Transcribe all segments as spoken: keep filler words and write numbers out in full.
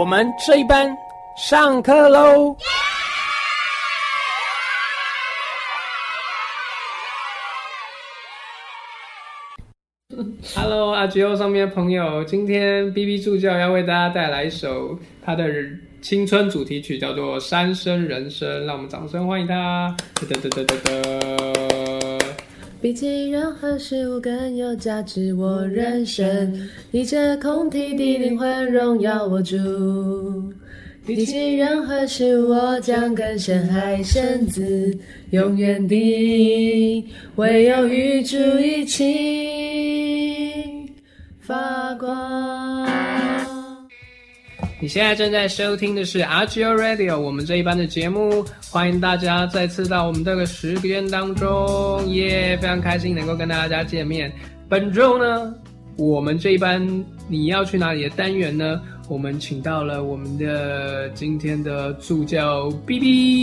们这一班上课喽！Hello， 阿吉欧上面的朋友，今天 B B 助教要为大家带来一首他的青春主题曲，叫做《三生人生》，让我们掌声欢迎他！哒哒哒哒哒。 比起任何事物更有价值，我人生一切空体的灵魂荣耀我主。比起任何事物，我将更深海深自永远的唯有与主一起发光。 你现在正在收听的是 R G O Radio 我们这一班的节目，欢迎大家再次到我们这个时间当中，耶、yeah, 非常开心能够跟大家见面。本周呢，我们这一班你要去哪里的单元呢，我们请到了我们的今天的助教 B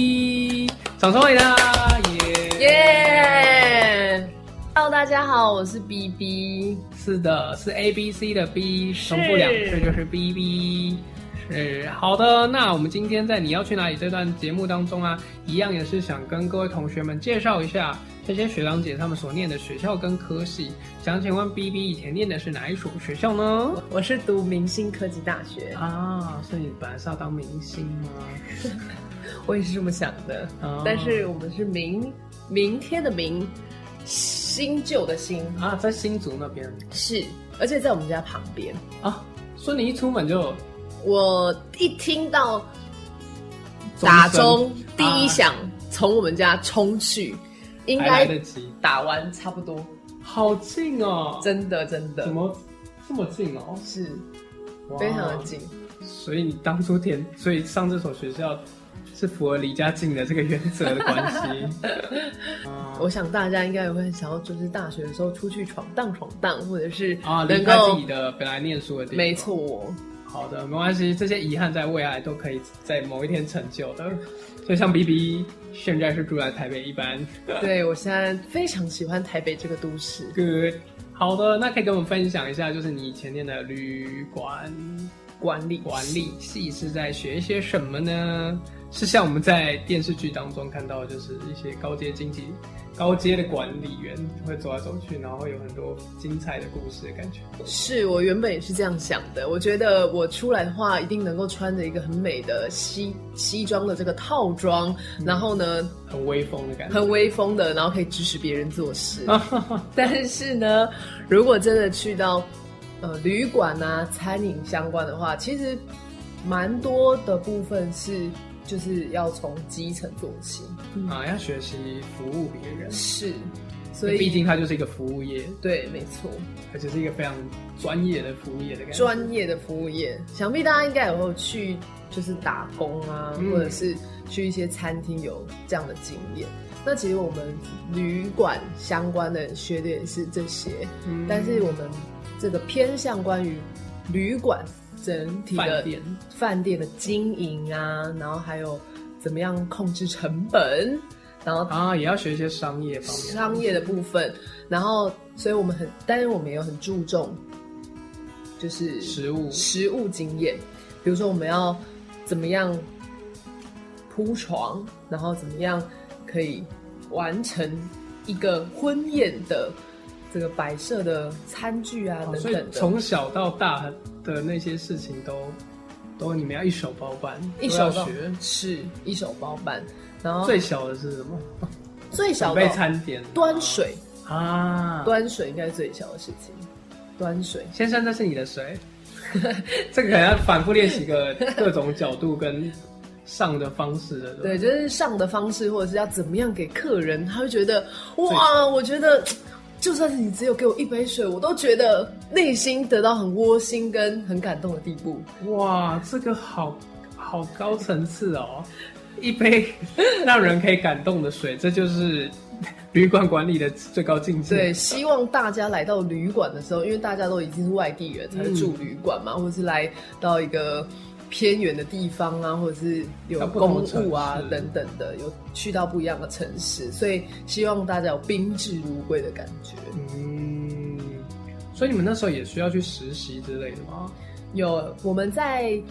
B， 掌声欢迎他，耶耶！Hello， 大家好，我是 B B。 是的，是 A B C 的 B， 重复两次就是 B B。是好的，那我们今天在你要去哪里这段节目当中啊，一样也是想跟各位同学们介绍一下这些学长姐他们所念的学校跟科系。想请问 B B 以前念的是哪一所学校呢？ 我是读明星科技大学啊，所以你本来是要当明星吗？ 我也是这么想的，哦、但是我们是明明天的明，新旧的新啊，在新竹那边是，而且在我们家旁边啊，所以你一出门就。 我一听到打钟第一响，从、啊、我们家冲去，应该打完差不多。 好近哦！ 真的真的， 怎么这么近哦？ 是，非常的近。 所以你当初填，所以上这所学校是符合离家近的这个原则的关系。 我想大家应该也会想要，就是大学的时候出去闯荡闯荡，或者是啊，离开自己的本来念书的地方。 没错。 好的，没关系，这些遗憾在未来都可以在某一天成就的。就像 B B 现在是住在台北一般， 对，我现在非常喜欢台北这个都市。 Good， 好的，那可以跟我们分享一下，就是你以前念的旅馆管理管理系是在学一些什么呢？是像我们在电视剧当中看到的，就是一些高阶经济、高阶的管理员会走来走去，然后会有很多精彩的故事的感觉。 是，我原本也是这样想的，我觉得我出来的话，一定能够穿着一个很美的西西装的这个套装，嗯、然后呢， 很威风的感觉， 很威风的，然后可以指使别人做事。但是呢，如果真的去到呃旅馆啊、餐饮相关的话，其实蛮多的部分是。就是要从基层做起、 嗯、啊，要学习服务别人， 是，所以毕竟它就是一个服务业， 对，没错， 而且是一个非常专业的服务业的感觉。 专业的服务业，想必大家应该有去就是打工啊、嗯，或者是去一些餐厅有这样的经验。那其实我们旅馆相关的学的也是这些、嗯，但是我们这个偏向关于旅馆。整体的饭店饭店的经营啊，然后还有怎么样控制成本，然后啊也要学一些商业方面商业的部分，然后所以我们很，但是我们也有很注重就是实务实务经验，比如说我们要怎么样铺床，然后怎么样可以完成一个婚宴的这个摆设的餐具啊、哦、等等的， 所以从小到大的那些事情都都你们要一手包办， 一手学，是一手包办。然后最小的是什么？ 最小的准备餐点， 端水啊， 端水应该是最小的事情。端水， 先生，这是你的水。这个可能要反复练习个各种角度跟上的方式的， 对，就是上的方式，或者是要怎么样给客人，他会觉得哇，我觉得就算是你只有给我一杯水，我都觉得内心得到很窝心跟很感动的地步。 哇，这个好好高层次哦，一杯让人可以感动的水，这就是旅馆管理的最高境界。 对，希望大家来到旅馆的时候，因为大家都已经是外地人，才会住旅馆嘛、嗯，或者是来到一个偏远的地方啊，或者是有公务啊等等的，有去到不一样的城市，所以希望大家有宾至如归的感觉。 嗯，所以你们那时候也需要去实习之类的吗？ 有，我们在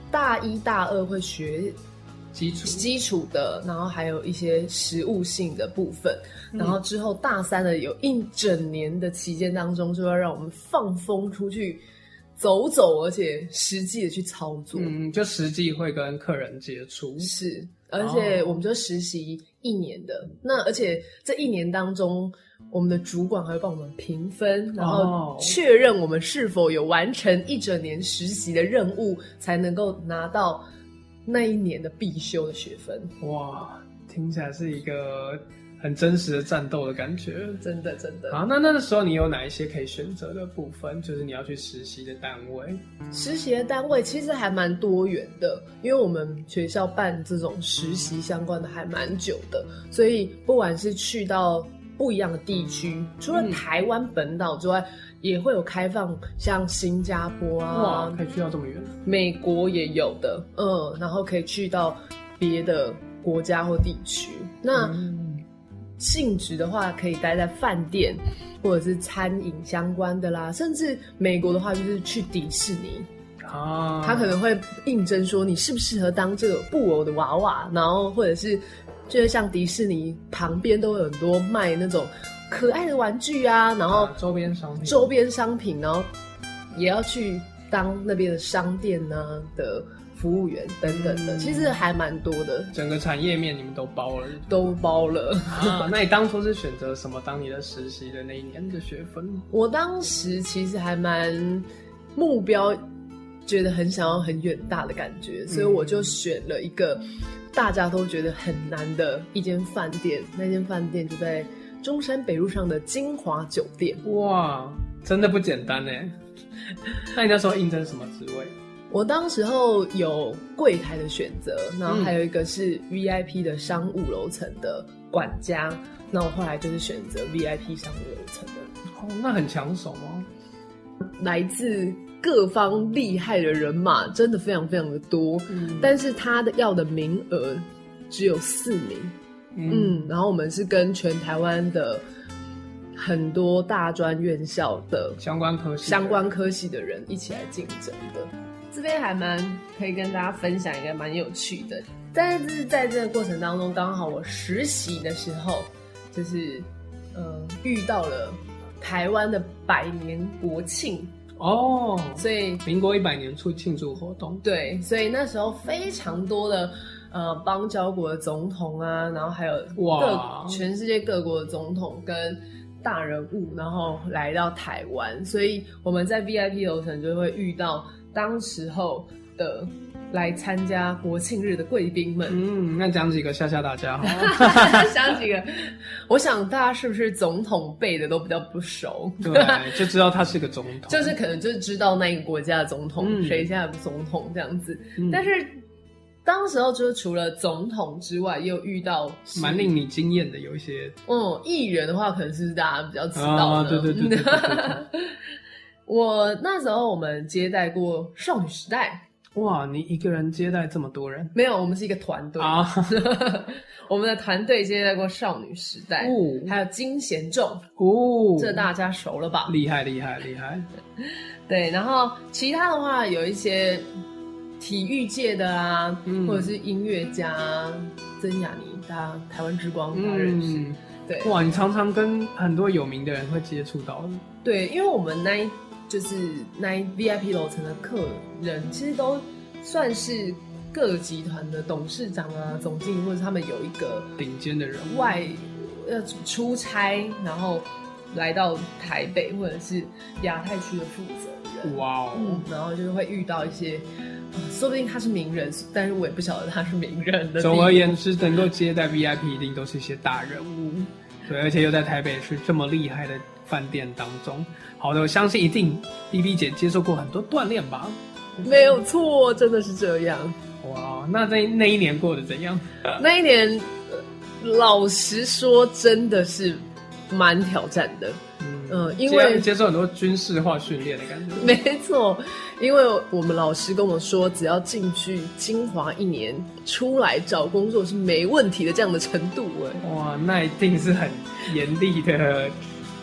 大一大二会学基础基础的，然后还有一些实务性的部分，嗯、然后之后大三的有一整年的期间当中，就要让我们放风出去走走，而且实际的去操作。 嗯，就实际会跟客人接触。 是，而且我们就实习一年的，哦、那而且这一年当中，我们的主管还会帮我们评分，然后确认我们是否有完成一整年实习的任务，才能够拿到那一年的必修的学分。 哇，听起来是一个很真实的战斗的感觉。 真的真的。 好，那那个时候你有哪一些可以选择的部分？就是你要去实习的单位。 实习的单位其实还蛮多元的，因为我们学校办这种实习相关的还蛮久的，所以不管是去到不一样的地区，除了台湾本岛之外，嗯、也会有开放像新加坡啊， 哇，可以去到这么远。 美国也有的，嗯，然后可以去到别的国家或地区。那、嗯、性质的话，可以待在饭店或者是餐饮相关的啦，甚至美国的话就是去迪士尼。啊，他可能会应征说你适不适合当这个布偶的娃娃，然后或者是就是像迪士尼旁边都有很多卖那种可爱的玩具啊，然后周边商品， 周边商品，然后也要去当那边的商店啊的服务员等等的，嗯、其实还蛮多的。 整个产业面你们都包了， 都包了啊。那你当初是选择什么当你的实习的那一年的学分？ 我当时其实还蛮目标，觉得很想要很远大的感觉，所以我就选了一个大家都觉得很难的一间饭店。那间饭店就在中山北路上的金华酒店。 哇，真的不简单耶。那你那时候应征什么职位？ 我当时候有柜台的选择，然后还有一个是 V I P 的商务楼层的管家。那我后来就是选择 V I P 商务楼层的。 哦，那很抢手吗？ 来自各方厉害的人马真的非常非常的多，嗯、但是他的要的名额只有四名，嗯, 嗯，然后我们是跟全台湾的很多大专院校的相关科系相关科系的人一起来竞争的。这边还蛮可以跟大家分享一个蛮有趣的，但是在这个过程当中，刚好我实习的时候，就是呃遇到了台湾的百年国庆。 哦， 所以民国一百年处庆祝活动， 对，所以那时候非常多的呃邦交国的总统啊，然后还有各全世界各国的总统跟大人物，然后来到台湾，所以我们在 V I P 楼层就会遇到当时候的来参加国庆日的贵宾们。 嗯，那讲几个吓吓大家好讲几个，我想大家是不是总统辈的都比较不熟？ 对，就知道他是个总统， 就是可能就知道那个国家的总统，谁现在的总统这样子。嗯、但是当时候就是除了总统之外，也有遇到蛮令你惊艳的有一些， 嗯，艺人的话可能是大家比较知道的。啊、 对对对对对对对我那时候我们接待过少女时代。 哇，你一个人接待这么多人？ 没有，我们是一个团队啊。我们的团队接待过少女时代，哦、还有金贤重哦，这大家熟了吧？ 厉害厉害厉害！ 对，然后其他的话有一些体育界的啊，嗯、或者是音乐家曾雅妮，大家台湾之光大家认识。嗯、对， 哇，你常常跟很多有名的人会接触到。 对，因为我们那一。就是那 V I P 楼层的客人，其实都算是各集团的董事长啊、总经理，或者他们有一个顶尖的人物外要出差，然后来到台北或者是亚太区的负责人。哇哦、嗯，然后就是会遇到一些，说不定他是名人，但是我也不晓得他是名人的。 总而言之，能够接待 V I P 一定都是一些大人物，对，而且又在台北是这么厉害的饭店当中。好的，我相信一定 B B 姐接受过很多锻炼吧？ 没有错，真的是这样。 哇，那那那一年过得怎样？ 那一年，老实说，真的是蛮挑战的。嗯，呃、因为接受很多军事化训练的感觉。 没错，因为我们老师跟我说，只要进去精华一年，出来找工作是没问题的，这样的程度。哎， 哇，那一定是很严厉的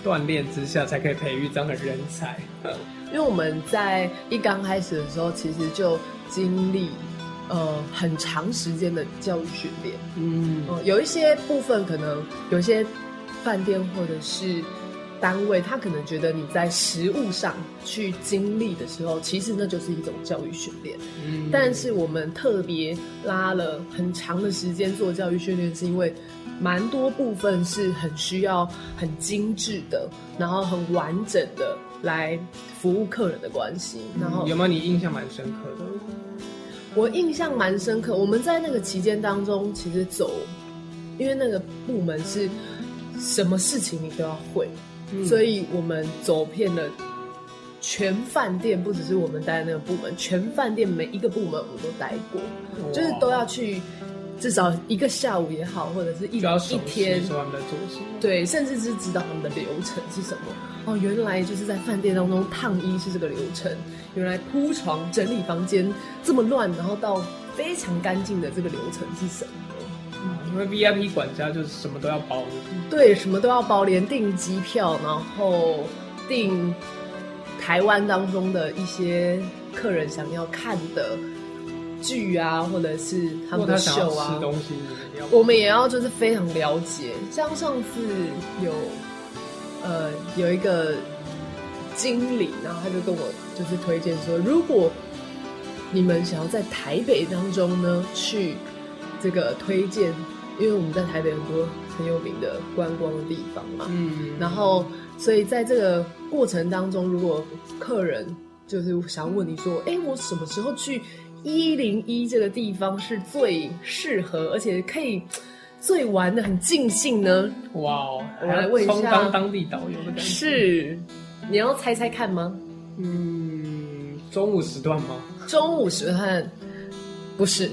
锻炼之下才可以培育这样的人才。 因为我们在一刚开始的时候，其实就经历呃很长时间的教育训练。嗯、呃，有一些部分可能有些饭店或者是单位，他可能觉得你在实务上去经历的时候，其实那就是一种教育训练。嗯，但是我们特别拉了很长的时间做教育训练，是因为蛮多部分是很需要很精致的，然后很完整的来服务客人的关系。然后、 嗯、有没有你印象蛮深刻的？ 我印象蛮深刻，我们在那个期间当中，其实走，因为那个部门是什么事情你都要会。嗯、所以我们走遍了全饭店，不只是我们待的那个部门，全饭店每一个部门我们都待过，就是都要去至少一个下午也好，或者是一一天， 说他们在做什么， 对，甚至是知道他们的流程是什么。哦，原来就是在饭店当中烫衣是这个流程，原来铺床整理房间这么乱，然后到非常干净的这个流程是什么。 因为 V I P 管家就是什么都要包， 对，什么都要包，连订机票，然后订台湾当中的一些客人想要看的剧啊，或者是他们的秀啊， 吃东西我们也要就是非常了解。像上次有呃有一个经理，然后他就跟我就是推荐说，如果你们想要在台北当中呢去这个推荐。因为我们在台北很多很有名的观光的地方嘛，嗯，然后所以在这个过程当中，如果客人就是想问你说，哎，我什么时候去一零一这个地方是最适合，而且可以最玩的很尽兴呢？ 哇哦， 我来问一下，充当当地导游的感觉。 是，你要猜猜看吗？ 嗯，中午时段吗？ 中午时段不是。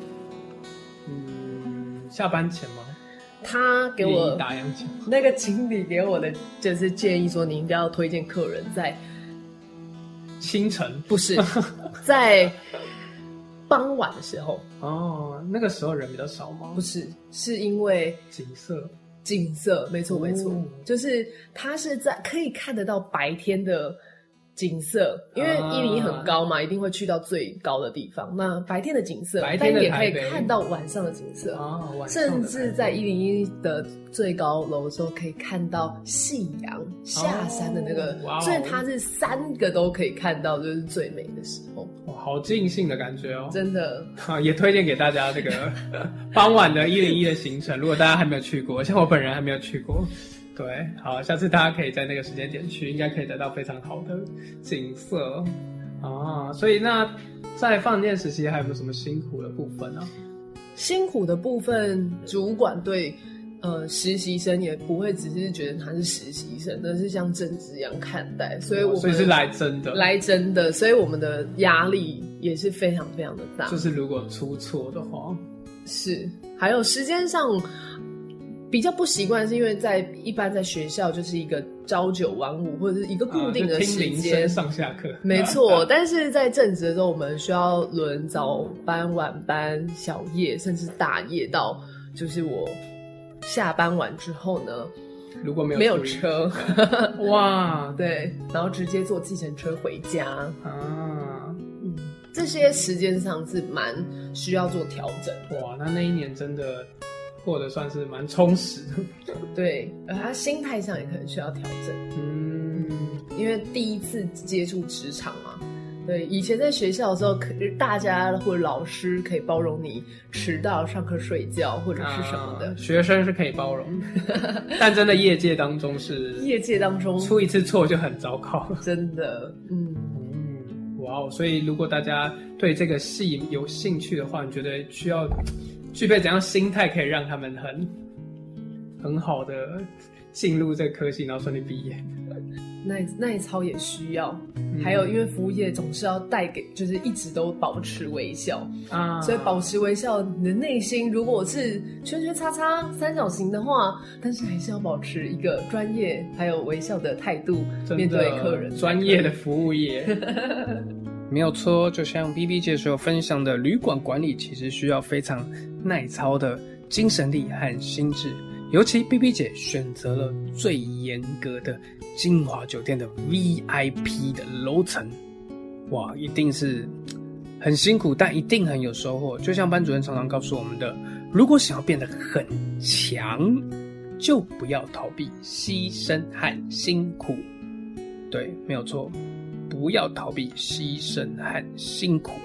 下班前吗？ 他给我打烊前， 那个经理给我的就是建议说，你应该要推荐客人在清晨， 不是在傍晚的时候。 哦，那个时候人比较少吗？ 不是，是因为景色， 景色，没错没错，哦、就是他是在可以看得到白天的景色，因为一零一很高嘛、啊，一定会去到最高的地方。那白天的景色， 白天的但也可以看到晚上的景色啊，甚至在一零一的最高楼的时候，可以看到夕阳下山的那个，哦、所以它是三个都可以看到，就是最美的时候。 哇，好尽兴的感觉哦！ 真的， 啊，也推荐给大家这个傍晚的一零一的行程，如果大家还没有去过，像我本人还没有去过。对，好，下次大家可以在那个时间点去，应该可以得到非常好的景色啊。所以那在饭店实习还有没有什么辛苦的部分呢、啊？ 辛苦的部分，主管对呃实习生也不会只是觉得他是实习生，而是像正职一样看待，所以我们、哦、 所以是来真的， 来真的，所以我们的压力也是非常非常的大。 就是如果出错的话， 是还有时间上。比较不习惯是因为在一般在学校就是一个朝九晚五或者是一个固定的时间、 啊、上下课， 没错。但是在正职的时候，我们需要轮早班、晚班、小夜，甚至大夜到就是我下班晚之后呢， 如果没有没有车， 哇， 对，然后直接坐计程车回家啊， 嗯，这些时间上是蛮需要做调整。 哇，那那一年真的。过得算是蛮充实的， 对，而他心态上也可能需要调整。嗯，因为第一次接触职场嘛，对，以前在学校的时候，大家或者老师可以包容你迟到、上课睡觉或者是什么的， 啊、学生是可以包容，但真的业界当中是业界当中出一次错就很糟糕， 真的，嗯嗯，哇哦！所以如果大家对这个系有兴趣的话，你觉得需要？具备怎样心态可以让他们很很好的进入这个科系，然后顺利毕业？ 那那一操也需要、嗯，还有因为服务业总是要带给，就是一直都保持微笑啊，所以保持微笑，你的内心如果是圈圈叉叉三角形的话，但是还是要保持一个专业还有微笑的态度面对客人， 专业的服务业。没有错，就像 B B 姐所分享的，旅馆管理其实需要非常耐操的精神力和心智， 尤其 B B 姐选择了最严格的金华酒店的 V I P 的楼层，哇，一定是很辛苦，但一定很有收获。就像班主任常常告诉我们的，如果想要变得很强，就不要逃避牺牲和辛苦。对，没有错，不要逃避牺牲和辛苦。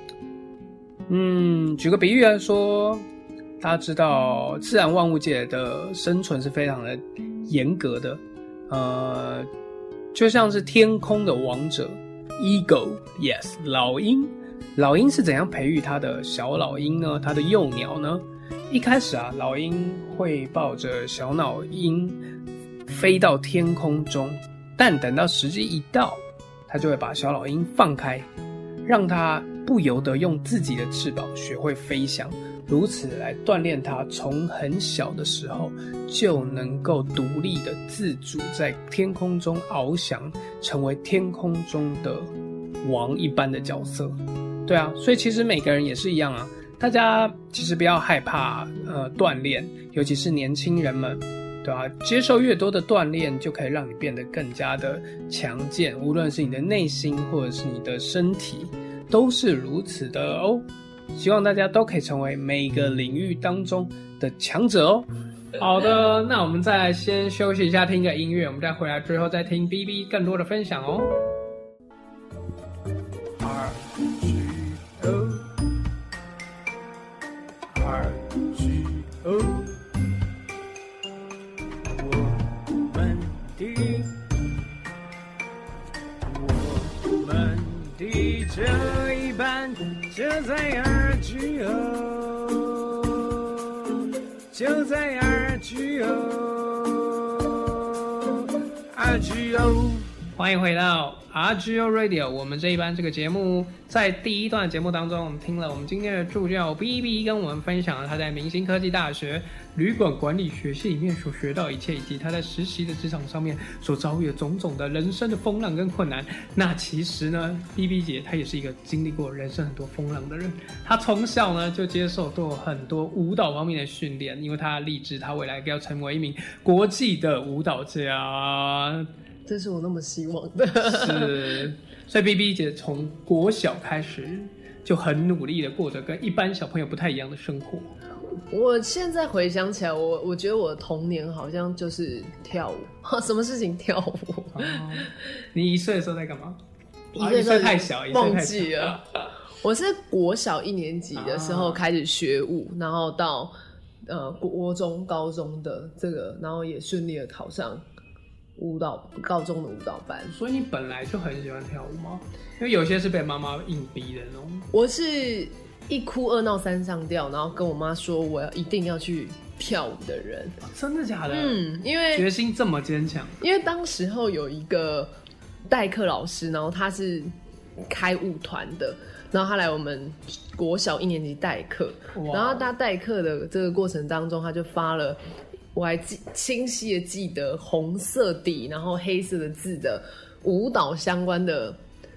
嗯，举个比喻来说，大家知道自然万物界的生存是非常的严格的，呃，就像是天空的王者 Eagle， yes， 老鹰。老鹰是怎样培育它的小老鹰呢？它的幼鸟呢？一开始啊，老鹰会抱着小老鹰飞到天空中，但等到时机一到，它就会把小老鹰放开，让它不由得用自己的翅膀学会飞翔，如此来锻炼它从很小的时候就能够独立的自主在天空中翱翔，成为天空中的王一般的角色。对啊，所以其实每个人也是一样啊，大家其实不要害怕呃锻炼，尤其是年轻人们，对吧？接受越多的锻炼，就可以让你变得更加的强健，无论是你的内心或者是你的身体，都是如此的哦。希望大家都可以成为每个领域当中的强者哦。好的，那我们再先休息一下，听个音乐，我们再回来之后再听 B B 更多的分享哦。R G O R G O 我们的我们的这一班就在 R G O， 就在 R G O R G O。 欢迎回到 R G O Radio， 我们这一班这个节目，在第一段节目当中，我们听了我们今天的助教 B B 跟我们分享了他在明星科技大学旅馆管理学系里面所学到一切，以及他在实习的职场上面所遭遇的种种的人生的风浪跟困难。那其实呢 B B 姐她也是一个经历过人生很多风浪的人，她从小呢就接受过很多舞蹈方面的训练，因为她立志她未来要成为一名国际的舞蹈家。 这是我那么希望的。 是，所以 B B 姐从国小开始就很努力的过着跟一般小朋友不太一样的生活。 我现在回想起来，我我觉得我的童年好像就是跳舞，什么事情跳舞。 哦、你一岁的时候在干嘛？ 一岁、啊、 一岁太小， 忘记了。我是国小一年级的时候开始学舞，然后到呃国中、高中的这个，然后也顺利的考上舞蹈高中的舞蹈班。 所以你本来就很喜欢跳舞吗？因为有些是被妈妈硬逼的那种。 我是一哭二闹三上吊，然后跟我妈说我要一定要去跳舞的人。 真的假的？ 嗯，因为决心这么坚强。 因为当时候有一个代课老师，然后他是开舞团的，然后他来我们国小一年级代课，然后他代课的这个过程当中，他就发了。我还记清晰的记得红色底，然后黑色的字的舞蹈相关的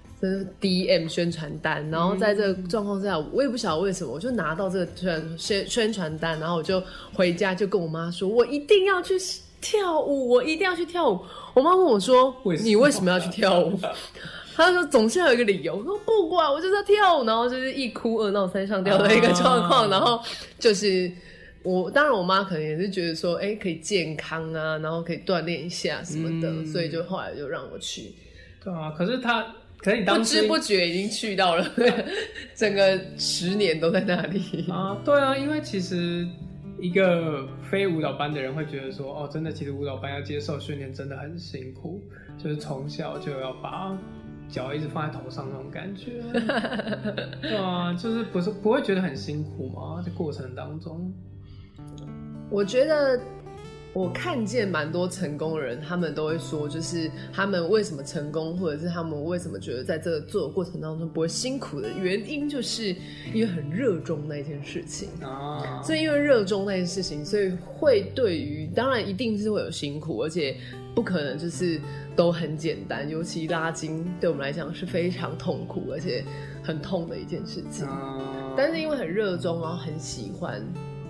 D M 宣传单，然后在这个状况下，我也不晓得为什么，我就拿到这个宣宣传单，然后我就回家就跟我妈说，我一定要去跳舞，我一定要去跳舞。我妈问我说，你为什么要去跳舞？她说总是要有一个理由。我说不管，我就是要跳舞，然后就是一哭二闹三上吊的一个状况，啊、然后就是。我当然，我妈可能也是觉得说，哎、欸，可以健康啊，然后可以锻炼一下什么的，嗯、所以就后来就让我去。 对啊，可是他，可是你当时不知不觉已经去到了，整个十年都在那里啊。对啊，因为其实一个非舞蹈班的人会觉得说，哦，真的，其实舞蹈班要接受训练真的很辛苦，就是从小就要把脚一直放在头上那种感觉。对啊，就是不是不会觉得很辛苦吗？在过程当中。 我觉得我看见蛮多成功的人，他们都会说，就是他们为什么成功，或者是他们为什么觉得在这个做的过程当中不会辛苦的原因，就是因为很热衷那件事情啊。所以因为热衷那件事情，所以会对于当然一定是会有辛苦，而且不可能就是都很简单。尤其拉筋对我们来讲是非常痛苦，而且很痛的一件事情。啊、但是因为很热衷，然后很喜欢。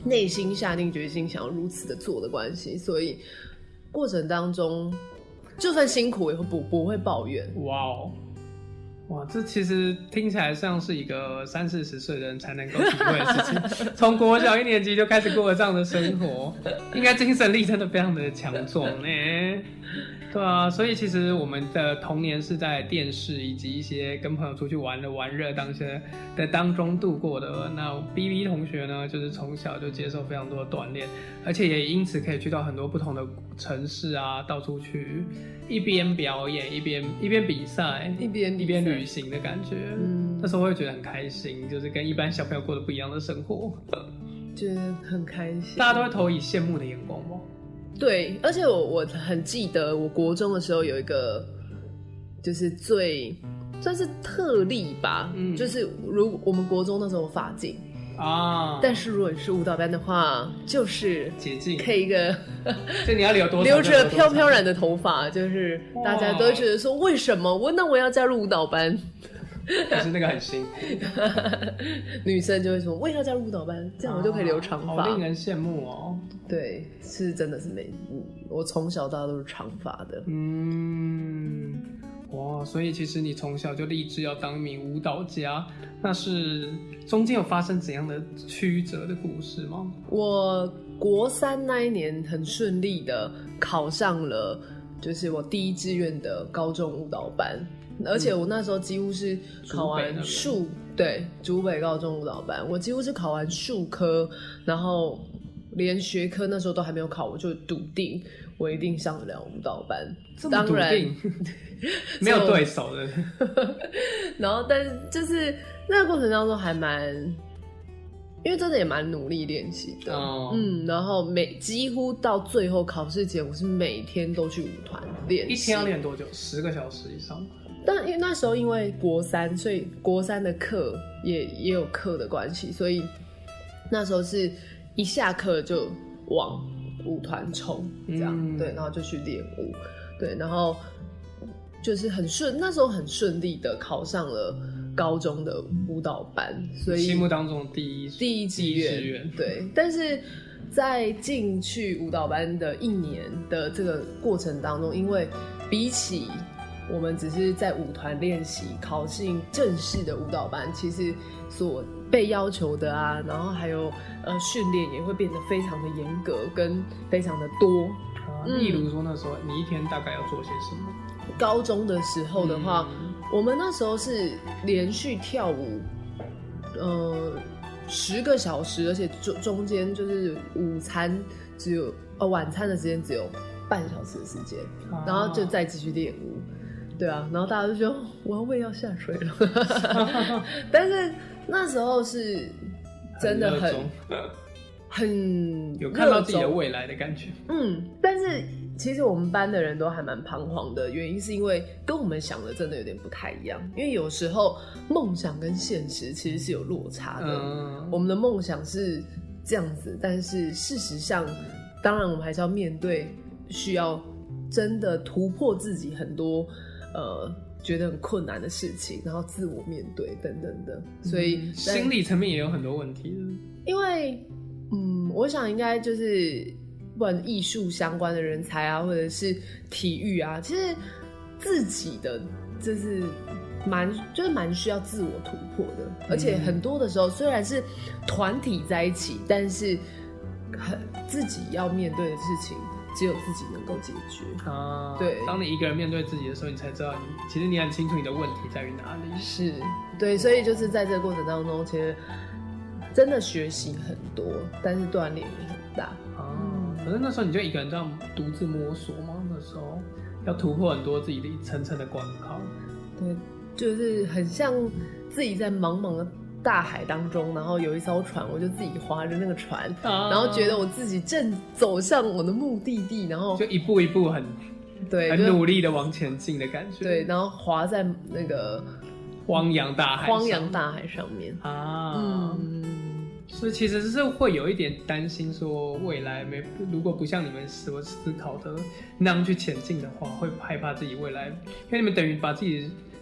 内心下定决心想要如此的做的关系，所以过程当中就算辛苦也会不不会抱怨。 哇哦，哇，这其实听起来像是一个三四十岁的人才能够体会的事情。从国小一年级就开始过了这样的生活，应该精神力真的非常的强壮呢。对啊，所以其实我们的童年是在电视以及一些跟朋友出去玩的玩乐当些的当中度过的。那 B B 同学呢，就是从小就接受非常多的锻炼，而且也因此可以去到很多不同的城市啊，到处去一边表演一边一边比赛， 一边一边旅行的感觉。嗯，那时候会觉得很开心，就是跟一般小朋友过得不一样的生活， 觉得很开心。 大家都会投以羡慕的眼光吗？ 对，而且我我很记得，我国中的时候有一个，就是最算是特例吧，嗯，就是如我们国中那时候有发镜啊，但是如果你是舞蹈班的话，就是解禁， 可以一个， 就你要留多少， 留着飘飘然的头发，就是大家都会觉得说，为什么我那我要加入舞蹈班？ 可是那个很辛苦， 女生就会说我也要加入舞蹈班，这样我就可以留长发， 好令人羡慕哦。 对，是真的是没，我从小到大都是长发的。 嗯，哇，所以其实你从小就立志要当一名舞蹈家，那是中间有发生怎样的曲折的故事吗？ 我国三那一年很顺利的考上了，就是我第一志愿的高中舞蹈班。而且我那时候几乎是考完数，对，竹北高中舞蹈班，我几乎是考完数科，然后连学科那时候都还没有考，我就笃定我一定上得了舞蹈班。 这么笃定，没有对手的。 然后，但是就是那个过程当中还蛮，因为真的也蛮努力练习的，哦、嗯，然后每几乎到最后考试前，我是每天都去舞团练习。 一天要练多久？十个小时以上。 但因为那时候因为国三，所以国三的课也也有课的关系，所以那时候是一下课就往舞团冲，这样、嗯、对，然后就去练舞，对，然后就是很顺，那时候很顺利的考上了高中的舞蹈班，所以心目当中第一第一志愿，对，但是在进去舞蹈班的一年的这个过程当中，因为比起我们只是在舞团练习，考进正式的舞蹈班，其实所被要求的啊，然后还有呃训练也会变得非常的严格，跟非常的多。 啊、例如说那时候你一天大概要做些什么？ 高中的时候的话，嗯、我们那时候是连续跳舞，呃，十个小时，而且中中间就是午餐只有呃晚餐的时间只有半小时的时间，啊、然后就再继续练舞。对啊，然后大家就说我要胃要下垂了，但是那时候是真的很很有看到自己的未来的感觉。 嗯，但是其实我们班的人都还蛮彷徨的，原因是因为跟我们想的真的有点不太一样，因为有时候梦想跟现实其实是有落差的。嗯、我们的梦想是这样子，但是事实上，当然我们还是要面对需要真的突破自己很多。呃，觉得很困难的事情，然后自我面对等等的，所以、嗯、 心理层面也有很多问题。 因为，嗯，我想应该就是不管艺术相关的人才啊，或者是体育啊，其实自己的就是蛮就是蛮需要自我突破的，而且很多的时候虽然是团体在一起，但是很自己要面对的事情。只有自己能够解决啊！对，当你一个人面对自己的时候，你才知道你其实你很清楚你的问题在于哪里。 是，对，所以就是在这个过程当中，其实真的学习很多，但是锻炼也很大啊。可是那时候你就一个人这样独自摸索吗？那时候要突破很多自己的一层层的关卡。 对，就是很像自己在茫茫的大海当中，然后有一艘船，我就自己划着那个船，啊、然后觉得我自己正走向我的目的地，然后就一步一步很对， 很努力的往前进的感觉。 对，然后划在那个荒洋大海上， 荒洋大海上面啊。 嗯，所以其实是会有一点担心，说未来没如果不像你们所思考的那样去前进的话，会害怕自己未来，因为你们等于把自己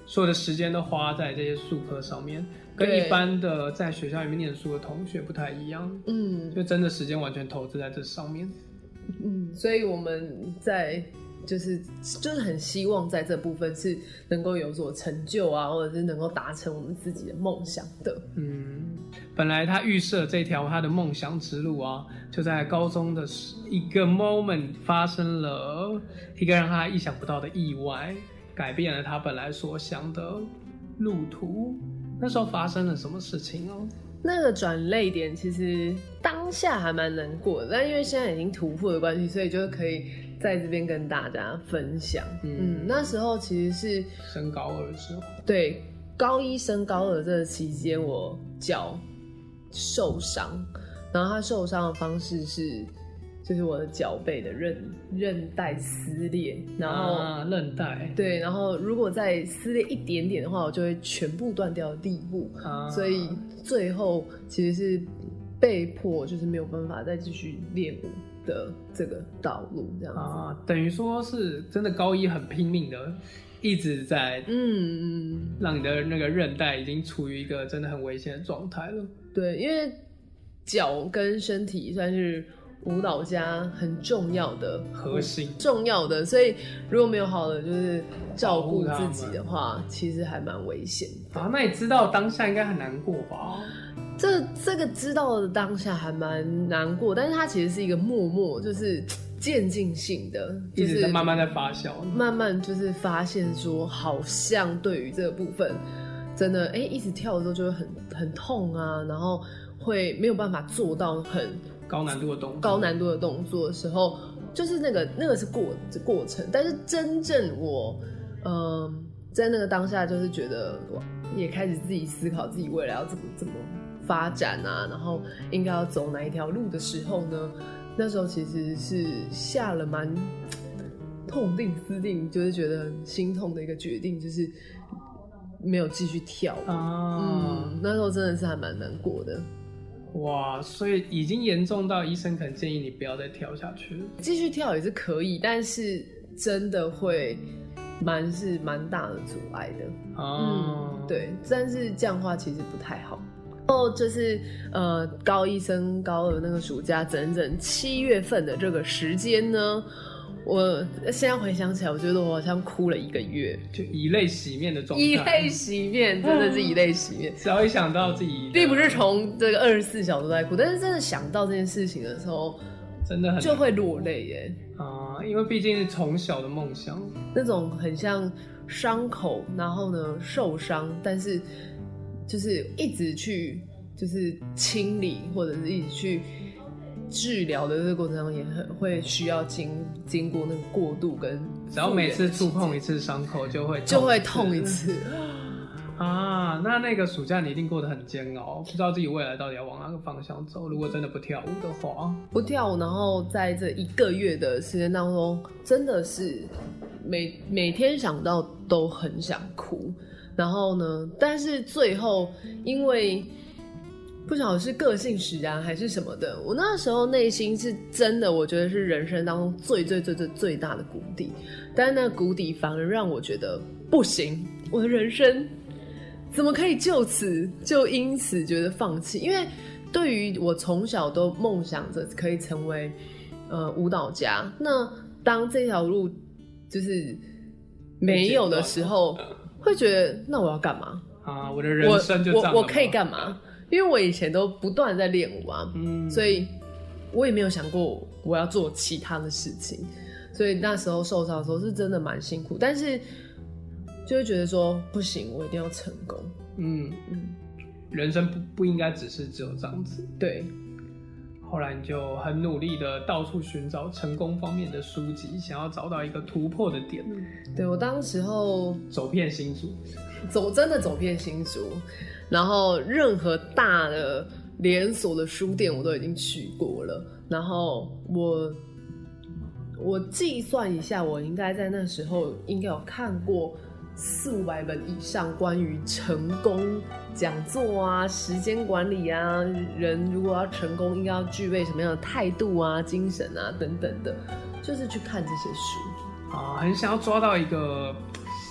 所有的时间都花在这些术科上面，跟一般的在学校里面念书的同学不太一样。嗯，就真的时间完全投资在这上面。 嗯，所以我们在就是就是很希望在这部分是能够有所成就啊，或者是能够达成我们自己的梦想的。 嗯，本来他预设这条他的梦想之路啊，就在高中的一个 moment 发生了一个让他意想不到的意外，改变了他本来所想的路途。那时候发生了什么事情哦？ 那个转捩点其实当下还蛮难过的，但因为现在已经突破的关系，所以就可以在这边跟大家分享。嗯, 嗯，那时候其实是升高二的时候， 对，高一升高二这个期间，我脚受伤，然后他受伤的方式是，就是我的脚背的韧韧带撕裂，然后啊，韧带， 对，然后如果再撕裂一点点的话，我就会全部断掉的地步，啊，所以最后其实是被迫就是没有办法再继续练舞的这个道路，这样子啊，等于说是真的高一很拼命的，一直在嗯嗯，让你的那个韧带已经处于一个真的很危险的状态了。 对，因为脚跟身体算是舞蹈家很重要的核心， 重要的，所以如果没有好的就是照顾自己的话，其实还蛮危险的啊。那你知道当下应该很难过吧？ 这这个知道的当下还蛮难过，但是它其实是一个默默，就是渐进性的， 一直在慢慢在发酵， 慢慢就是发现说，好像对于这个部分，真的哎、欸，一直跳的时候就会很很痛啊，然后会没有办法做到很高难度的动作， 高难度的动作的时候，就是那个那个是过过程，但是真正我，嗯、呃，在那个当下就是觉得，也开始自己思考自己未来要怎么怎么发展啊，然后应该要走哪一条路的时候呢，那时候其实是下了蛮痛定思痛，就是觉得很心痛的一个决定，就是没有继续跳啊。嗯，那时候真的是还蛮难过的。 哇，所以已经严重到医生可能建议你不要再跳下去了。 继续跳也是可以，但是真的会蛮是蛮大的阻碍的。哦、嗯，对，但是这样的话其实不太好。然后就是呃，高一升高二那个暑假，整整七月份的这个时间呢，我现在回想起来，我觉得我好像哭了一个月， 就以泪洗面的状态。 以泪洗面，真的是以泪洗面。 只要一想到自己， 并不是从这个二十四小时都在哭，但是真的想到这件事情的时候， 真的很就会落泪耶。 啊，因为毕竟是从小的梦想， 那种很像伤口，然后呢受伤，但是就是一直去就是清理，或者是一直去治疗的这个过程中，也很会需要经经过那个过渡跟， 只要每次触碰一次伤口就会就会痛一次啊。那那个暑假你一定过得很煎熬，不知道自己未来到底要往哪个方向走。如果真的不跳舞的话， 不跳舞，然后在这一个月的时间当中，真的是每每天想到都很想哭。然后呢，但是最后因为不晓得是个性使然还是什么的，我那时候内心是真的，我觉得是人生当中最最最最最大的谷底。但是那个谷底反而让我觉得不行，我的人生怎么可以就此就因此觉得放弃？因为对于我从小都梦想着可以成为呃舞蹈家，那当这条路就是没有的时候，会觉得那我要干嘛啊？我的人生就这样了吗？ 我我我可以干嘛？因为我以前都不断在练舞啊，嗯，所以我也没有想过我要做其他的事情，所以那时候受伤的时候是真的蛮辛苦，但是就会觉得说不行，我一定要成功。 嗯嗯，人生不不应该只是只有这样子。 对， 后来你就很努力的到处寻找成功方面的书籍，想要找到一个突破的点。 对，我当时候走遍新竹， 走真的走遍新竹。然后任何大的连锁的书店我都已经去过了，然后我我计算一下，我应该在那时候应该有看过四五百本以上关于成功讲座啊、时间管理啊，人如果要成功应该要具备什么样的态度啊、精神啊等等的，就是去看这些书啊，很想要抓到一个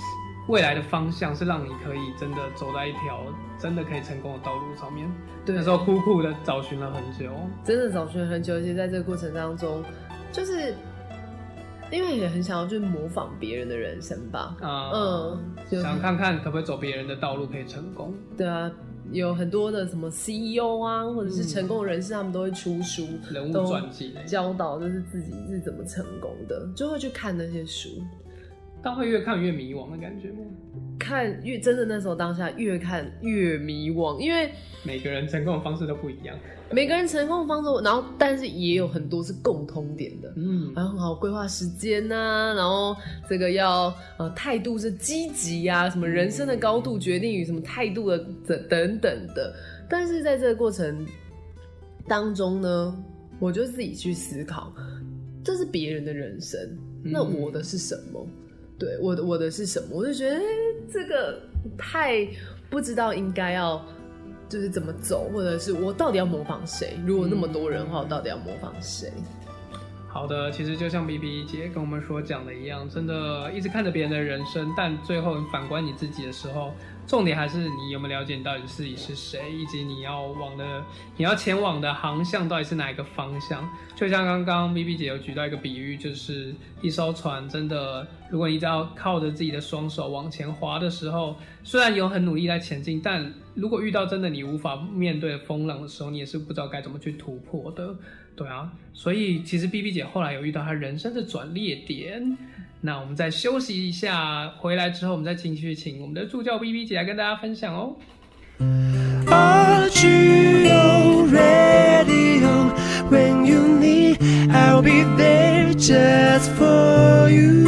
未来的方向是让你可以真的走在一条真的可以成功的道路上面。 对， 那时候苦苦的找寻了很久， 真的找寻了很久，而且在这个过程当中，就是因为也很想要去模仿别人的人生吧， 啊、 嗯， 想看看可不可以走别人的道路可以成功。 对啊。有很多的什么 C E O 啊，或者是成功人士，他们都会出书， 人物传记教导就是自己是怎么成功的，就会去看那些书。 但会越看越迷惘的感觉吗？ 看越真的那时候当下越看越迷惘，因为每个人成功的方式都不一样， 每个人成功的方式，然后但是也有很多是共通点的， 嗯， 然后很好规划时间啊，然后这个要呃态度是积极啊，什么人生的高度决定于什么态度的等等的，但是在这个过程当中呢，我就自己去思考，这是别人的人生，那我的是什么？嗯对，我的我的是什么？我就觉得，哎、欸，这个太不知道应该要就是怎么走，或者是我到底要模仿谁？如果那么多人的话，我到底要模仿谁？ 好的，其实就像 B B 姐跟我们所讲的一样，真的一直看着别人的人生，但最后反观你自己的时候，重点还是你有没有了解你到底自己是谁，以及你要往的你要前往的航向到底是哪一个方向。就像刚刚 B B 姐有举到一个比喻，就是一艘船真的，如果你只要靠着自己的双手往前划的时候，虽然有很努力在前进，但如果遇到真的你无法面对的风浪的时候，你也是不知道该怎么去突破的。对啊，所以其实 B B 姐后来有遇到她人生的转捩点。那我们再休息一下，回来之后我们再继续请我们的助教 B B 姐来跟大家分享哦。R G O Radio, when you need, I'll be there just for you.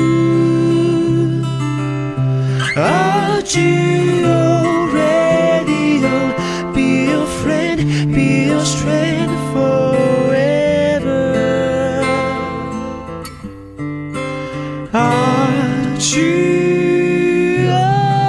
R G O Radio, be your friend, be your strength forever.R G O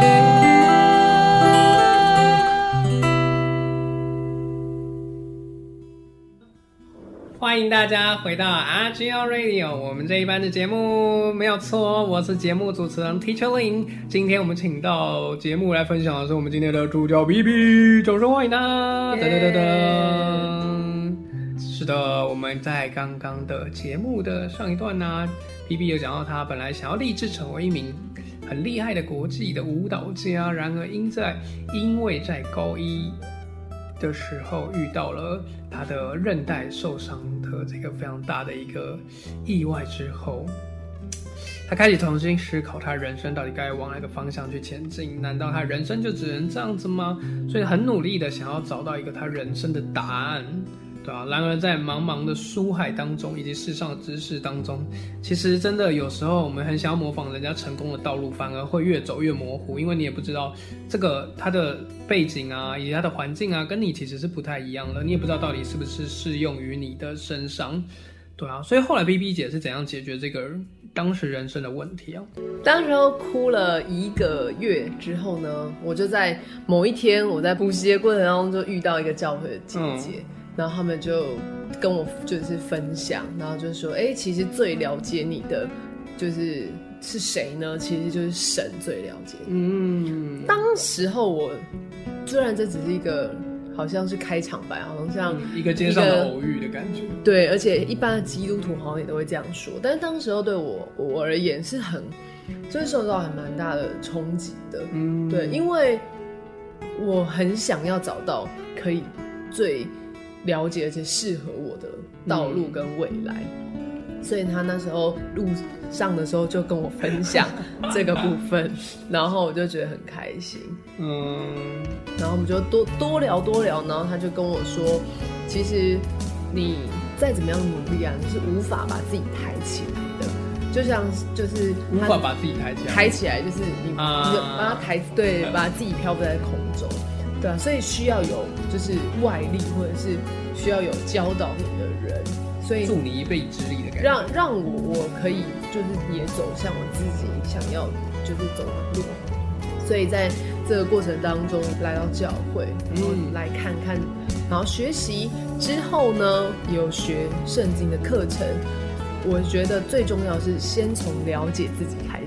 欢迎大家回到 R G O Radio， 我们这一班的节目没有错，我是节目主持人 Teacher Lin。今天我们请到节目来分享的是我们今天的助教 B B， 掌声欢迎他！噔噔噔噔。是的，我们在刚刚的节目的上一段呢、啊、，B B 有讲到他本来想要立志成为一名很厉害的国际的舞蹈家，然而因在因为在高一的时候遇到了他的韧带受伤的这个非常大的一个意外之后，他开始重新思考他人生到底该往哪个方向去前进，难道他人生就只能这样子吗？所以很努力的想要找到一个他人生的答案，对啊，然而在茫茫的书海当中以及世上的知识当中，其实真的有时候我们很想要模仿人家成功的道路，反而会越走越模糊，因为你也不知道这个他的背景啊以及他的环境啊跟你其实是不太一样的，你也不知道到底是不是适用于你的身上，对啊，所以后来 B B 姐是怎样解决这个当时人生的问题啊？ 当时候哭了一个月之后呢，我就在某一天我在补习的过程当中就遇到一个教会的姐姐、嗯，然后他们就跟我就是分享，然后就说，哎、欸，其实最了解你的就是是谁呢？其实就是神最了解你。嗯，当时候我虽然这只是一个好像是开场白，好像像、 嗯、一个街上的偶遇的感觉。 对，而且一般的基督徒好像也都会这样说，但是当时候对我我而言是很，就是受到很蛮大的冲击的。嗯，对，因为我很想要找到可以最了解而且适合我的道路跟未来、嗯、所以他那时候路上的时候就跟我分享这个部分然后我就觉得很开心，嗯，然后我们就多多聊多聊，然后他就跟我说，其实你再怎么样努力啊，你是无法把自己抬起来的，就像就是无法把自己抬起来， 抬起来就是你把它抬，对，把自己漂浮在空中，对啊，所以需要有就是外力，或者是需要有教导你的人，所以助你一臂之力的感觉， 让让我我可以就是也走向我自己想要就是走的路。所以在这个过程当中来到教会，然后来看看，然后学习之后呢，有学圣经的课程。我觉得最重要是先从了解自己开始， 很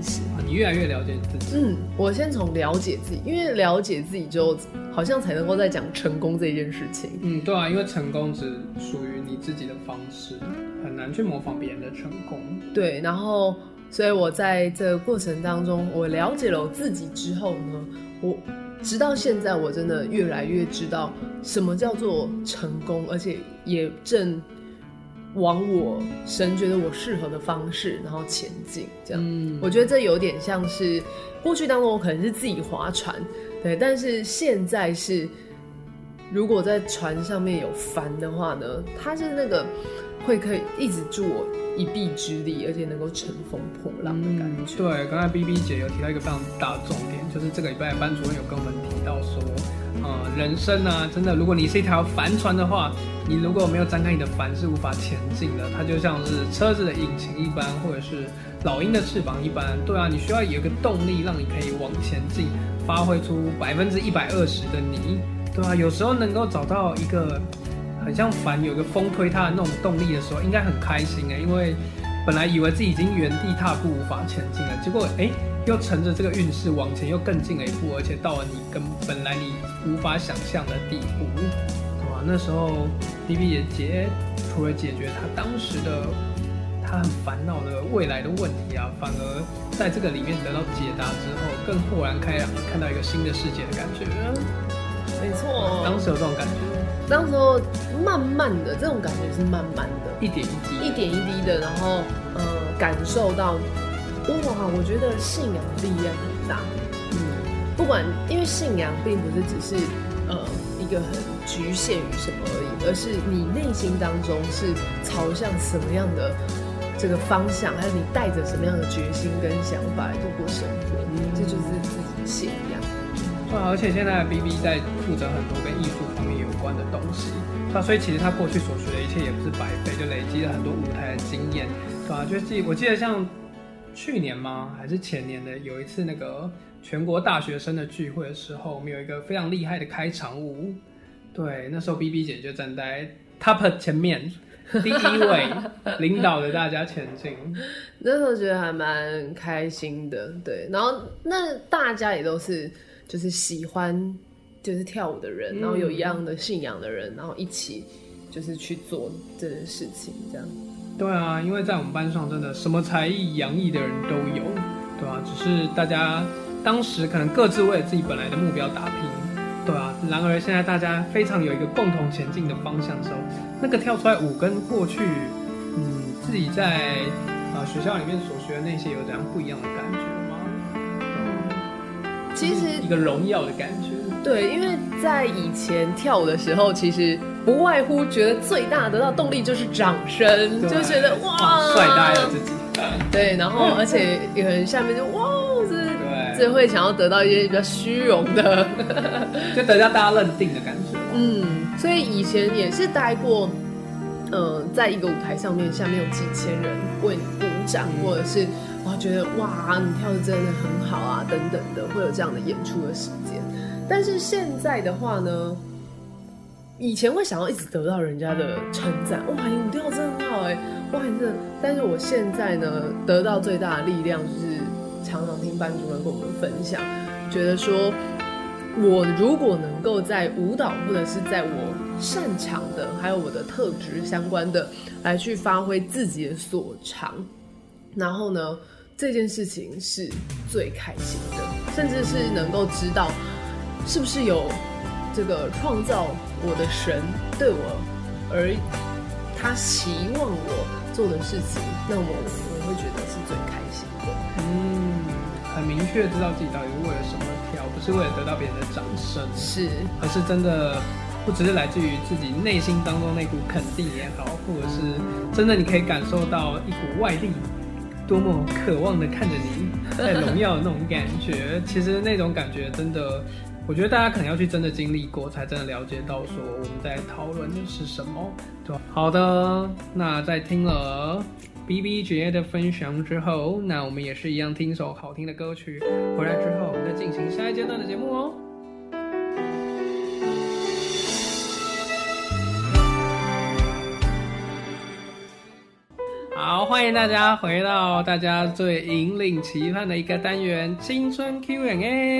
你越来越了解自己？ 嗯，我先从了解自己，因为了解自己就好像才能够在讲成功这件事情。 嗯，对啊，因为成功只属于你自己的方式，很难去模仿别人的成功。 对，然后所以我在这个过程当中，我了解了我自己之后呢，我直到现在我真的越来越知道什么叫做成功，而且也正往我神觉得我适合的方式然后前进这样。嗯，我觉得这有点像是过去当中我可能是自己划船，对，但是现在是如果在船上面有帆的话呢，它是那个会可以一直助我一臂之力，而且能够乘风破浪的感觉。 嗯、对，刚才 B B 姐有提到一个非常大的重点，就是这个礼拜班主任有跟我们提到说，呃，人生啊，真的，如果你是一条帆船的话，你如果没有张开你的帆是无法前进的，它就像是车子的引擎一般，或者是老鹰的翅膀一般。对啊，你需要有一个动力让你可以往前进，发挥出百分之一百二十的你。对啊，有时候能够找到一个很像帆有一个风推它的那种动力的时候，应该很开心哎，因为本来以为自己已经原地踏步无法前进了，结果哎又乘着这个运势往前又更进了一步，而且到了你跟本来你无法想象的地步。对啊，那时候 B B 姐除了解决她当时的她很烦恼的未来的问题啊，反而在这个里面得到解答之后，更豁然开朗，看到一个新的世界的感觉。 没错， 当时有这种感觉。 当时候慢慢的，这种感觉是慢慢的， 一点一滴， 一点一滴的，然后呃感受到，哇，我觉得信仰力量很大。嗯，不管，因为信仰并不是只是呃一个很局限于什么而已，而是你内心当中是朝向什么样的这个方向，还有你带着什么样的决心跟想法来度过生活，嗯、这就是自己的信仰。 对啊，而且现在的 B B 在负责很多跟艺术方面有关的东西，对啊，所以其实他过去所学的一切也不是白费，就累积了很多舞台的经验，对啊，就记我记得像去年吗还是前年的有一次那个全国大学生的聚会的时候，我们有一个非常厉害的开场舞，对，那时候 B B 姐就站在 top 前面第一位领导着大家前进。 那时候觉得还蛮开心的，对，然后那大家也都是就是喜欢就是跳舞的人，然后有一样的信仰的人，然后一起就是去做这件事情，这样。 对啊，因为在我们班上真的什么才艺洋溢的人都有，对啊，只是大家当时可能各自为了自己本来的目标打拼，对啊，然而现在大家非常有一个共同前进的方向的时候，那个跳出来舞跟过去嗯自己在啊、呃、学校里面所学的那些有怎样不一样的感觉吗？嗯、 其实一个荣耀的感觉。 对，因为在以前跳舞的时候，其实不外乎觉得最大得到动力就是掌声，就觉得哇帅呆了自己。 对，然后而且有人下面就哇，这这会想要得到一些比较虚荣的， 就得到大家认定的感觉。 嗯，所以以前也是待过，呃，在一个舞台上面，下面有几千人为你鼓掌，嗯、或者是哇觉得哇你跳的真的很好啊等等的，会有这样的演出的时间。但是现在的话呢，以前会想要一直得到人家的称赞，哇，你舞跳真的很好哎，哇，你真的。但是我现在呢，得到最大的力量就是常常听班主任跟我们分享，觉得说，我如果能够在舞蹈或者是在我擅长的，还有我的特质相关的，来去发挥自己的所长，然后呢，这件事情是最开心的，甚至是能够知道。是不是有这个创造我的神对我而他期望我做的事情，那我我会觉得是最开心的。 嗯，很明确知道自己到底是为了什么跳，不是为了得到别人的掌声， 是， 而是真的不只是来自于自己内心当中那股肯定也好，或者是真的你可以感受到一股外力多么渴望的看着你在荣耀的那种感觉。其实那种感觉真的我觉得大家可能要去真的经历过，才真的了解到说我们在讨论的是什么，对吧？好的，那在听了 B B 姐的分享之后，那我们也是一样听首好听的歌曲，回来之后我们再进行下一阶段的节目哦。好， 欢迎大家回到大家最引领期盼的一个单元——青春 Q and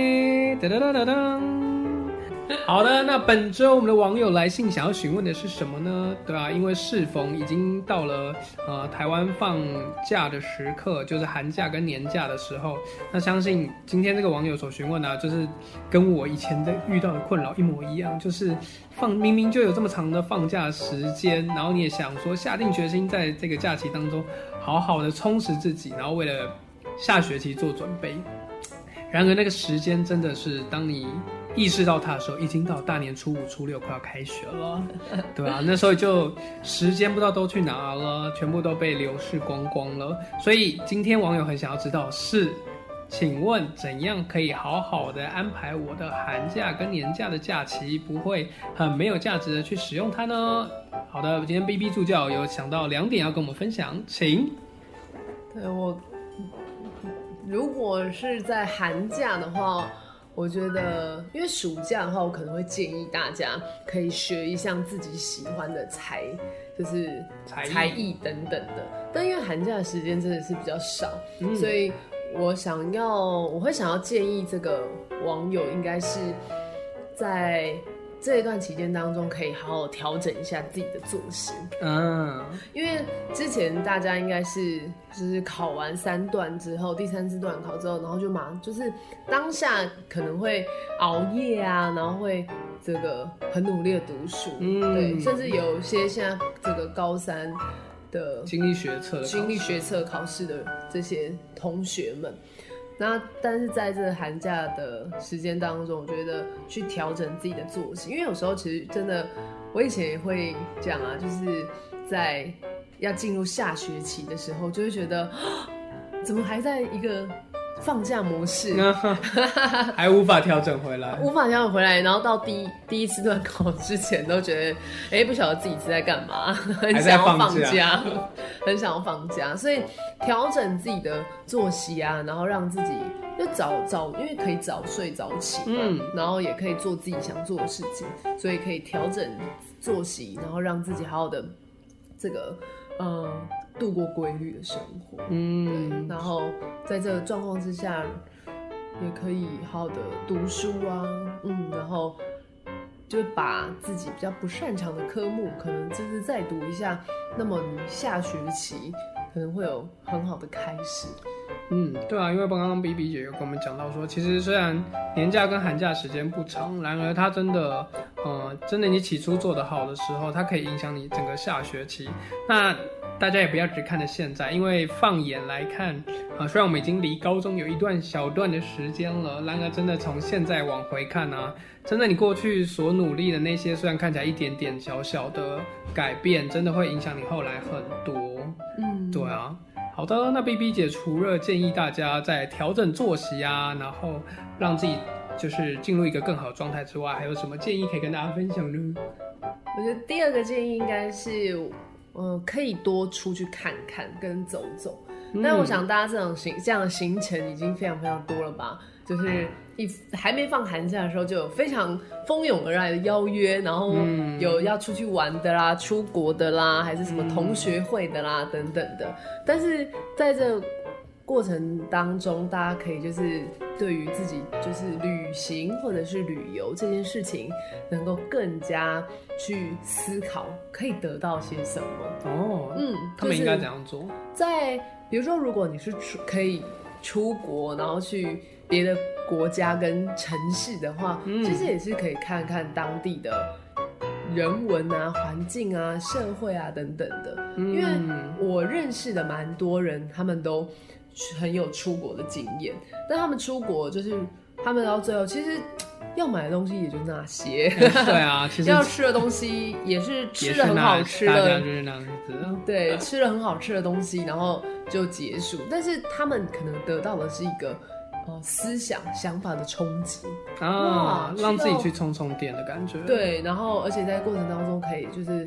A。噔噔噔噔噔。好的，那本周我们的网友来信想要询问的是什么呢？对啊，因为适逢已经到了呃台湾放假的时刻，就是寒假跟年假的时候，那相信今天这个网友所询问的、啊，就是跟我以前的遇到的困扰一模一样，就是放明明就有这么长的放假时间，然后你也想说下定决心在这个假期当中好好的充实自己，然后为了下学期做准备。然而那个时间真的是当你意识到它的时候，已经到大年初五、初六快要开学了，对啊，那时候就时间不知道都去哪了，全部都被流逝光光了。所以今天网友很想要知道是，请问怎样可以好好的安排我的寒假跟年假的假期，不会很没有价值的去使用它呢？好的，今天 B B 助教有想到两点要跟我们分享，请。 对，我如果是在寒假的话，我觉得因为暑假的话，我可能会建议大家可以学一项自己喜欢的才，就是才艺等等的。但因为寒假的时间真的是比较少，嗯、所以我想要我会想要建议这个网友应该是在这一段期间当中，可以好好调整一下自己的作息。嗯，因为之前大家应该是就是考完三段之后，第三次段考之后，然后就马上就是当下可能会熬夜啊，然后会这个很努力的读书，嗯，对，甚至有些现在这个高三的经历学测经历学测考试的这些同学们。那但是在这个寒假的时间当中，我觉得去调整自己的作息，因为有时候其实真的，我以前也会讲啊，就是在要进入下学期的时候，就会觉得怎么还在一个放假模式， 还无法调整回来， 无法调整回来，然后到第一第一次段考之前都觉得，哎、欸，不晓得自己是在干嘛，很想要放假，很想要放假，所以调整自己的作息啊，然后让自己就早早，因为可以早睡早起嘛，嗯，然后也可以做自己想做的事情，所以可以调整作息，然后让自己好好的这个，嗯。度过规律的生活，嗯，然后在这个状况之下，也可以好好的读书啊，嗯，然后就把自己比较不擅长的科目，可能就是再读一下，那么你下学期可能会有很好的开始。 嗯，对啊，因为刚刚 B B 姐有跟我们讲到说，其实虽然年假跟寒假时间不长，然而它真的，呃，真的你起初做得好的时候，它可以影响你整个下学期。那大家也不要只看着现在，因为放眼来看，呃，虽然我们已经离高中有一段小段的时间了，然而真的从现在往回看啊，真的你过去所努力的那些，虽然看起来一点点小小的改变，真的会影响你后来很多。嗯，对啊。好的，那 B B 姐除了建议大家在调整作息啊，然后让自己就是进入一个更好的状态之外，还有什么建议可以跟大家分享呢？ 我觉得第二个建议应该是，呃，可以多出去看看跟走走。嗯、但我想大家这种行这样的行程已经非常非常多了吧？就是一还没放寒假的时候，就有非常蜂拥而来的邀约，然后有要出去玩的啦、出国的啦，还是什么同学会的啦等等的。但是在这过程当中，大家可以就是对于自己就是旅行或者是旅游这件事情，能够更加去思考，可以得到些什么。哦，嗯，就是、 他们应该怎样做？ 在比如说，如果你是出可以出国，然后去别的国家跟城市的话，嗯、其实也是可以看看当地的人文啊、环境啊、社会啊等等的。嗯、因为我认识的蛮多人，他们都很有出国的经验，但他们出国就是他们到最后其实要买的东西也就那些， 对啊，其实要吃的东西也是吃的很好吃的， 大家就是那样子， 对，吃了很好吃的东西，然后就结束。但是他们可能得到的是一个呃思想想法的冲击啊，让自己去充充电的感觉。 对，然后而且在过程当中可以就是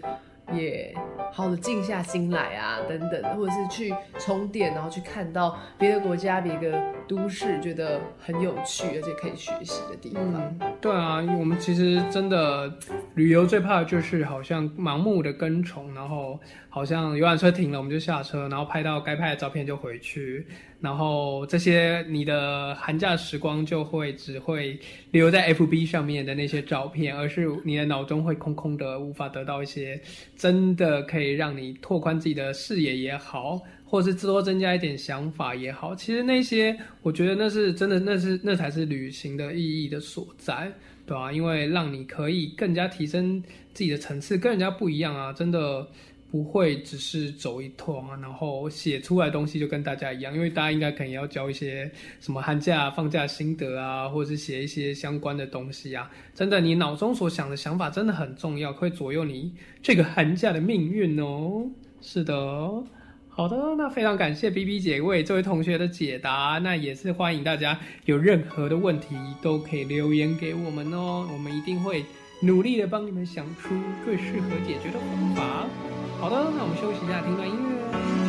也好的静下心来啊，等等的，或者是去充电，然后去看到别的国家、别个都市，觉得很有趣，而且可以学习的地方。 嗯，对啊，我们其实真的旅游最怕的就是好像盲目的跟从，然后好像游览车停了我们就下车，然后拍到该拍的照片就回去，然后这些你的寒假时光就会只会留在 F B 上面的那些照片，而是你的脑中会空空的，无法得到一些真的可以让你拓宽自己的视野也好，或者是多增加一点想法也好，其实那些我觉得那是真的，那是那才是旅行的意义的所在，对啊，因为让你可以更加提升自己的层次，跟人家不一样啊，真的不会只是走一趟啊，然后写出来的东西就跟大家一样，因为大家应该可能也要教一些什么寒假放假心得啊，或者是写一些相关的东西啊，真的你脑中所想的想法真的很重要，会左右你这个寒假的命运哦。是的，好的，那非常感谢 B B 姐为这位同学的解答，那也是欢迎大家有任何的问题都可以留言给我们哦，我们一定会努力的帮你们想出最适合解决的方法。好的，那我们休息一下，听段音乐。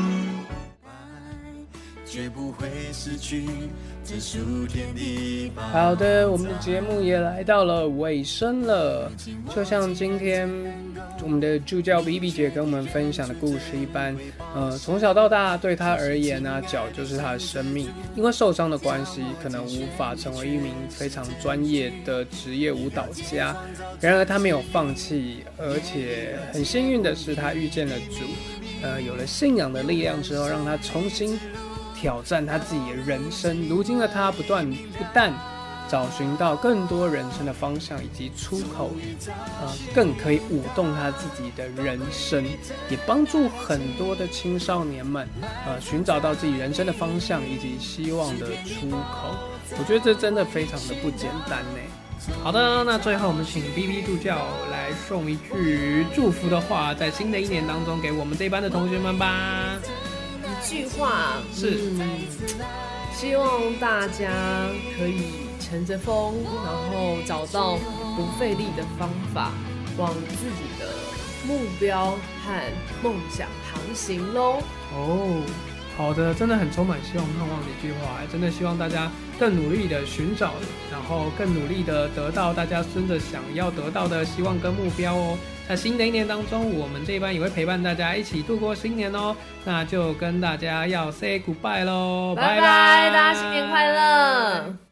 绝不会失去这属天的宝。好的，我们的节目也来到了尾声了，就像今天我们的助教 B B 姐跟我们分享的故事一般，呃，从小到大对她而言呢、啊，脚就是她的生命，因为受伤的关系，可能无法成为一名非常专业的职业舞蹈家。然而她没有放弃，而且很幸运的是，她遇见了主，呃，有了信仰的力量之后，让她重新挑战他自己的人生。如今的他不断不但找寻到更多人生的方向以及出口，呃，更可以舞动他自己的人生，也帮助很多的青少年们呃寻找到自己人生的方向以及希望的出口。我觉得这真的非常的不简单呢。好的，那最后我们请 B B 助教来送一句祝福的话，在新的一年当中给我们这班的同学们吧。 一句话是、 嗯，希望大家可以乘着风，然后找到不费力的方法，往自己的目标和梦想航行咯。 哦，好的，真的很充满希望盼望的一句话，真的希望大家更努力的寻找，然后更努力的得到大家真的想要得到的希望跟目标哦。在新的一年当中，我们这一班也会陪伴大家一起度过新年哦。那就跟大家要 say goodbye 咯， 拜拜，大家新年快乐。